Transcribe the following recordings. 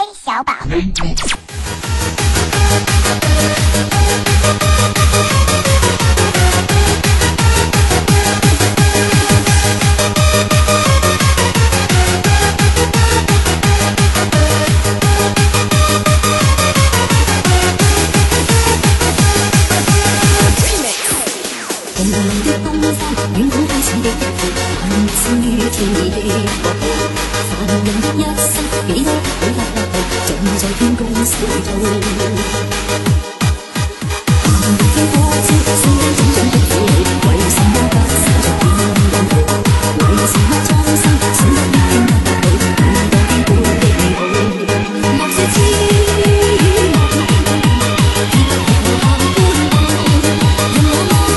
小宝。 红红的东山，远古开始的一步，萬次於天意的國度。凡人的一生，幾多得許得不到，盡在天公小套。行如飛火箭，世間種種的苦惱，為什麼不灑着變人道？為什麼蒼生選得一經得到，遇到天古的美好？莫說痴與夢，別得無限歡樂，任我愛。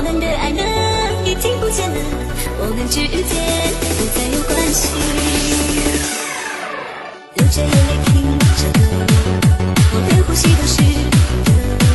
们的爱呢，已经不见了，我们之间不再有关系。流着眼泪听着歌，我连呼吸都是你的。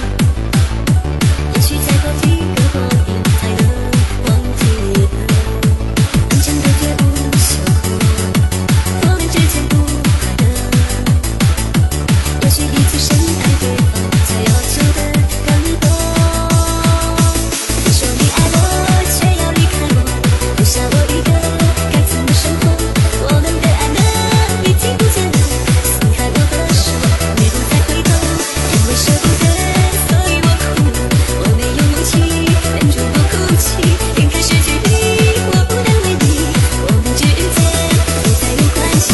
也许再过几个光阴，才能忘记了。安详的街舞秀后，我们之间不快乐。也许彼此深爱对方，才要求的更多。你说你爱我，却要离开我，留下我一个，该怎么生活？我们的爱呢，已经不见了，松开我的手，你不再回头，因为舍不得，所以我哭了。我没有勇气忍住不哭泣，眼看失去你，我不能为你，我们之间不再有关系。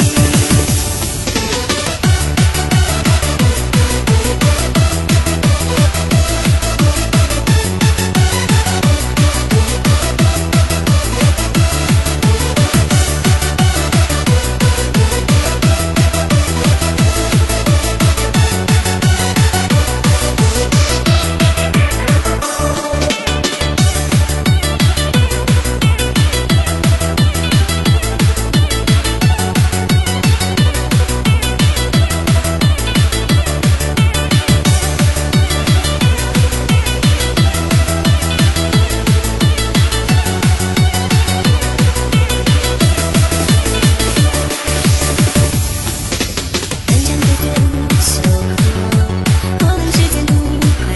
安详的街舞秀后，我们之间不快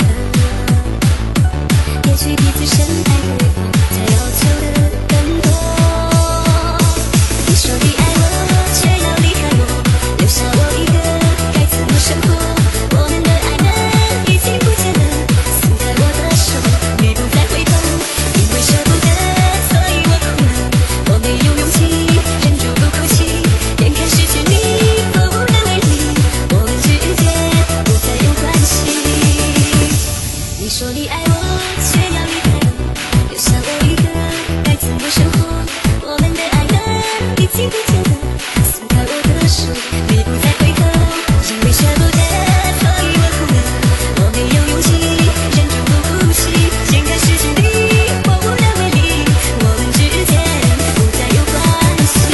乐。也许彼此深爱对方，才要求的更多。你说你爱我，却要离开我，留下我一个，该怎么生活？我们的爱呢，已经不见了，松开我的手，你不再回头，因为舍不得，所以我哭了。我没有勇气忍住不哭泣，眼看失去你，我无能为力，我们之间不再有关系。你说你爱我，却要离开我，留下我一个，该怎么生活？我们的爱呢，已经不见了，松开我的手，你不再回头，因为舍不得，所以我哭了。我没有勇气忍住不哭泣，眼看失去你，我无能为力，我们之间不再有关系。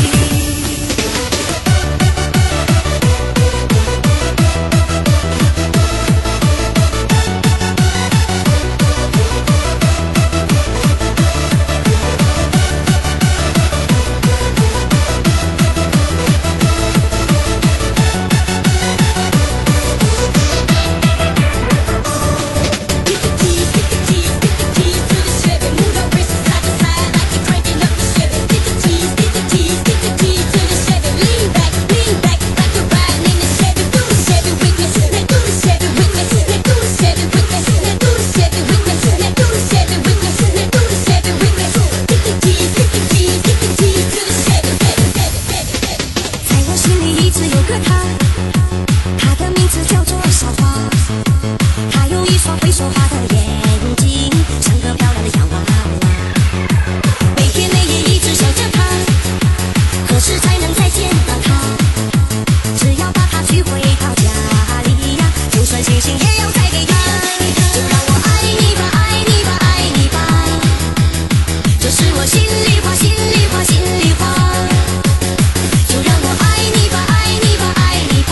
在我心里一直有个他，他的名字叫做小花。他有一双会说话的眼睛，像个漂亮的洋娃娃。每天每夜一直想着他，何时才能再见到他？只要把他娶回到家里呀，就算星星也要再给他。就让我爱你吧，爱你吧，爱你吧，这是我心里话，心里话，心里话。就让我爱你吧，爱你吧，爱你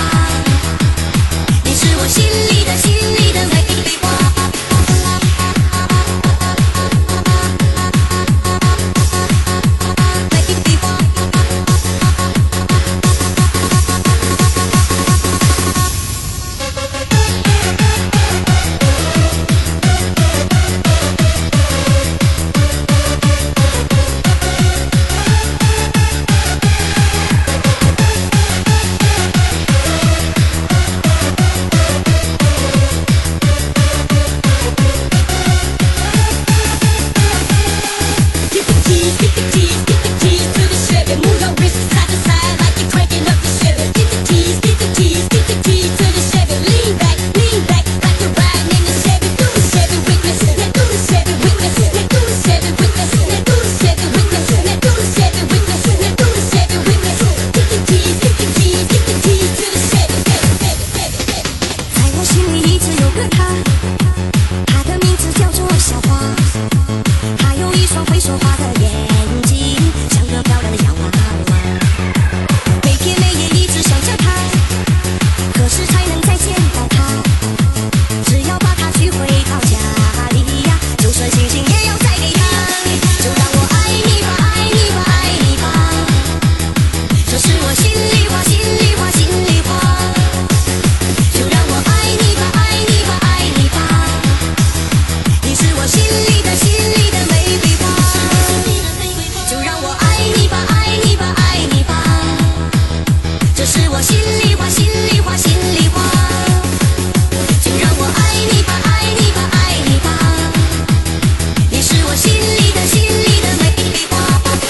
是我心里话，心里话，心里话，就让我爱你吧，爱你吧，爱你吧，你是我心里的，心里的玫瑰花。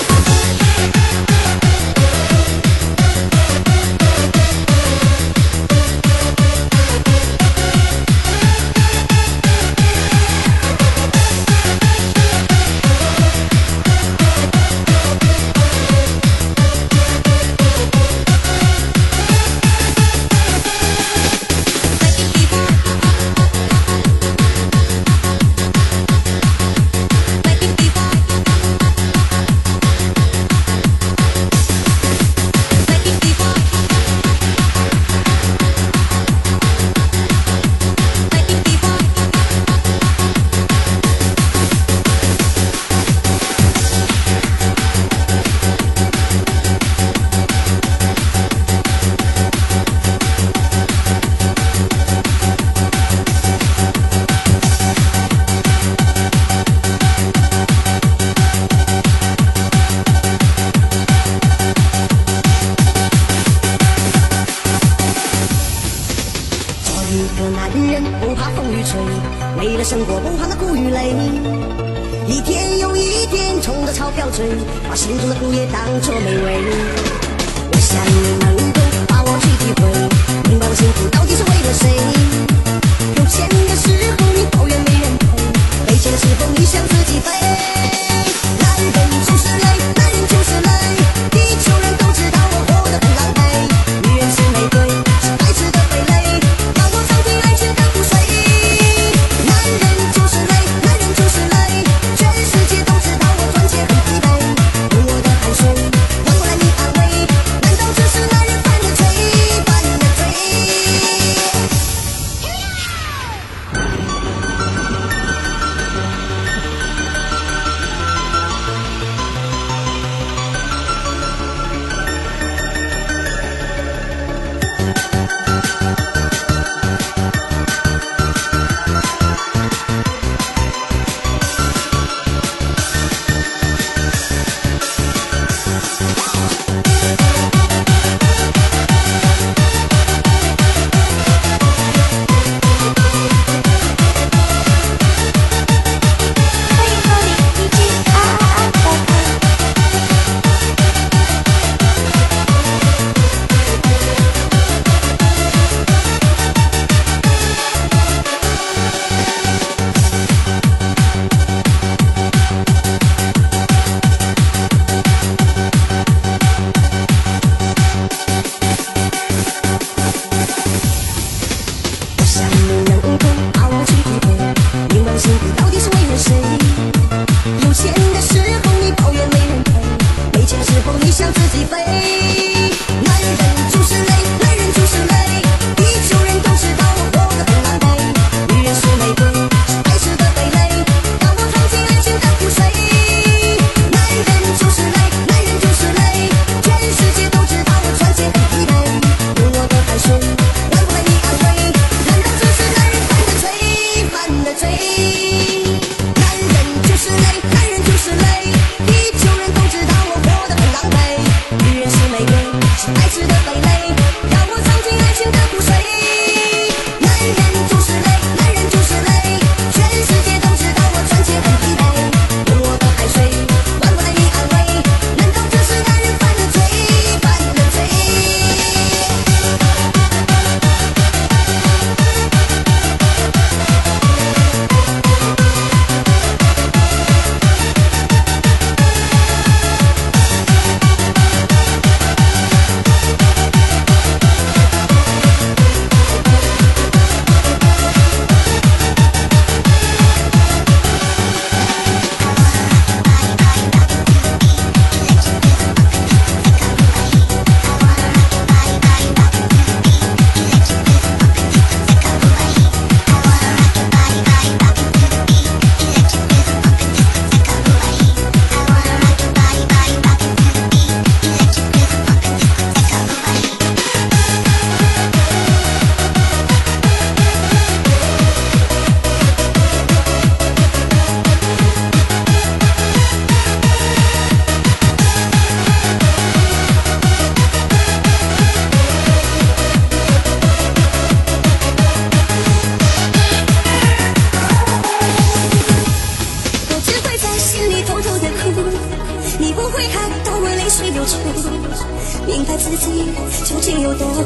一个男人不怕风雨吹，为了生活不怕那苦与累，一天又一天冲着钞票追，把心中的苦也当作美味。我想你能够把我去体会，明白我幸福到底是为了谁。有钱的时候你抱怨没人陪，没钱的时候你想自己飞。男人就是累，男人就是累，地球人都知道我活得很狼狈。女人是玫瑰，是白痴的蜚蕾，让我尝尽爱情的苦水。男人就是累，男人就是累，全世界都知道我赚钱很疲惫，用我的汗水换过来你安慰，难道这是男人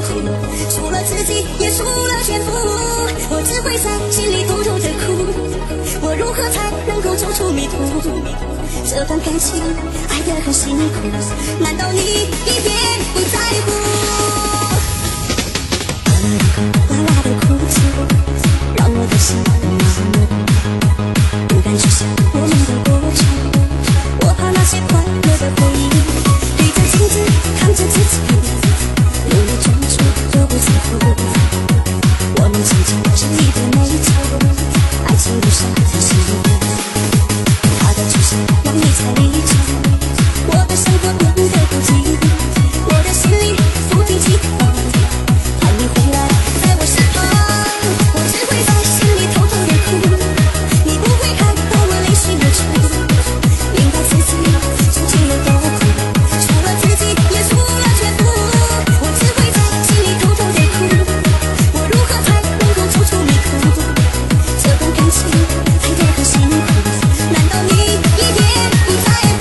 苦，输了自己也输了全部。我只会在心里偷偷的哭，我如何才能够走出迷途？这段感情爱得很辛苦，难道你一点不在乎？哗啦的哭泣，让我的心麻木，不敢去想我们的过程，我怕那些快乐的回忆，对着镜子看着自己，努力装出我不在乎。我们曾经是一对美酒，爱情路上很辛苦，他的出现让你才理解，我的生活变得不羁，我的心里不停期盼，盼你回来在我身旁。我只会在心里偷偷的哭，你不会看到我泪水流出，明白自己究竟有多苦，输了自己也输了全部。我只会在心里偷偷的哭，我如何才能够走出迷途？这段感情爱得很辛苦，难道你一点不在乎？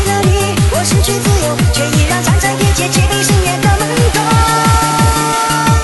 失去自由，却依然站在业界戒备深渊的门口。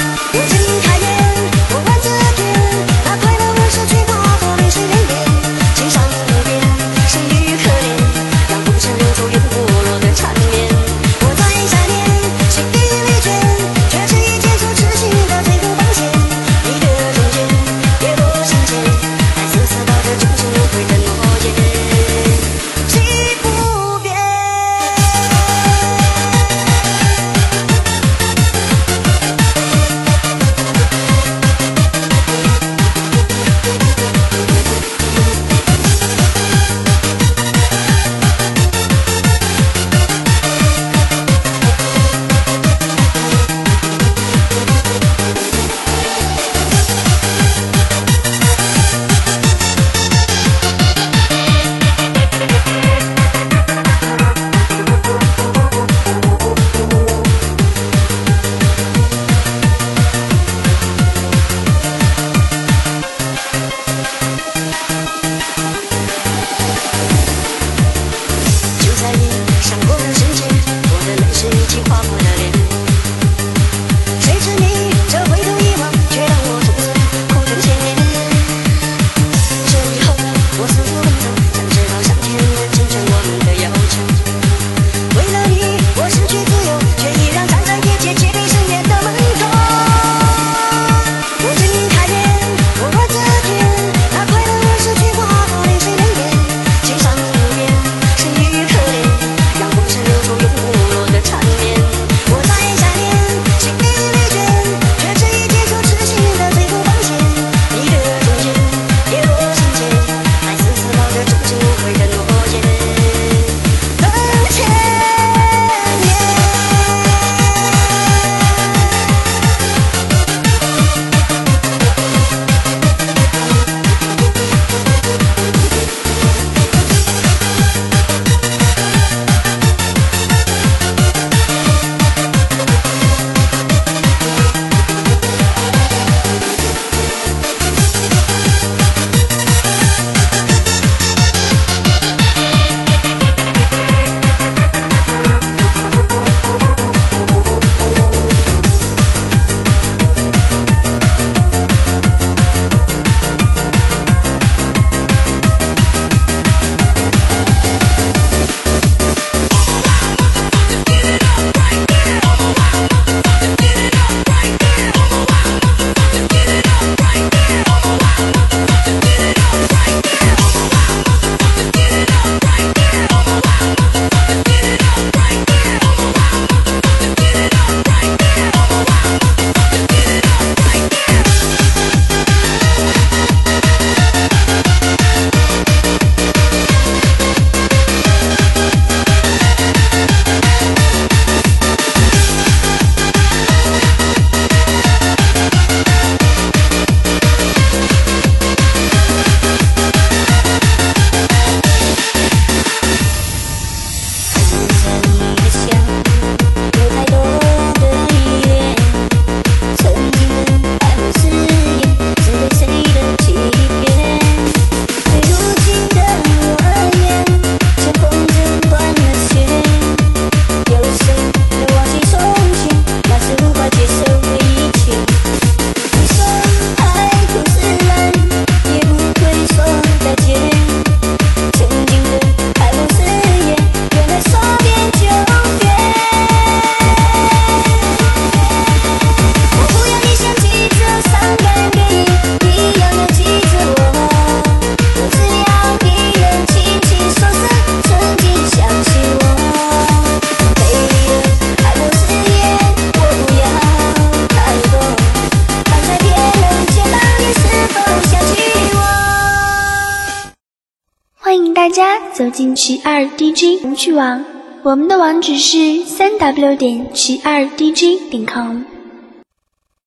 欢迎大家走进92DJ 红趣网，我们的网址是3w.92dj.com。